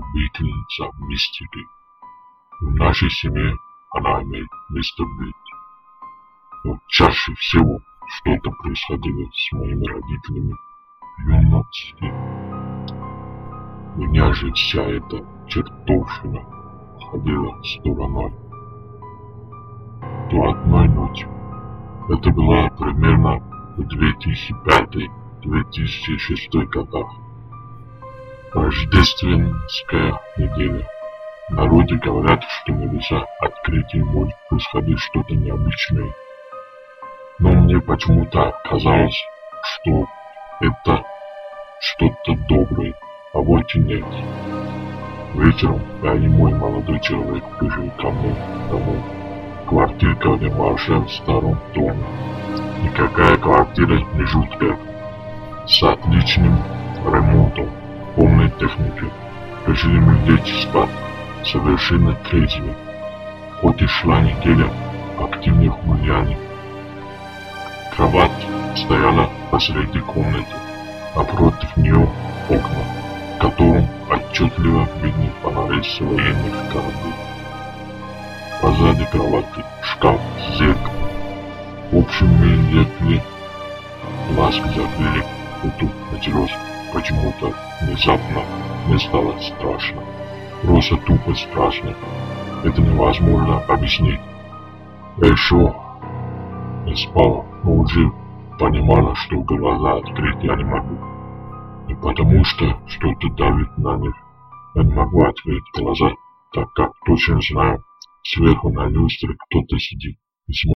обительница мистики. В нашей семье она имеет место быть. Но чаще всего что-то происходило с моими родителями в юности. Меня же вся эта чертовщина ходила стороной. То одной ночью, это было примерно в 2005-2006 годах, рождественская неделя. В народе говорят, что нельзя открытие может происходить что-то необычное. Но мне почему-то казалось, что это что-то доброе, а вот и нет. Вечером я и мой молодой человек пришли ко мне домой. Квартирка небольшая в старом доме. Никакая квартира не жуткая. С отличным ремонтом, полной техникой. Решили мы лечь спать совершенно трезвый. Хоть и шла неделя активных гуляний. Кровать стояла посреди комнаты, а против нее окна, в котором отчетливо видны фонари с военных кораблей. Позади кровати шкаф с зеркалом. В общем, мы легли, ласк закрыли, и тут началось почему-то внезапно. Мне стало страшно. Просто тупо страшно. Это невозможно объяснить. Я еще не спала, но уже понимала, что глаза открыть я не могу. Не потому что что-то давит на них. Я не могу открыть глаза, так как точно знаю, сверху на люстре кто-то сидит.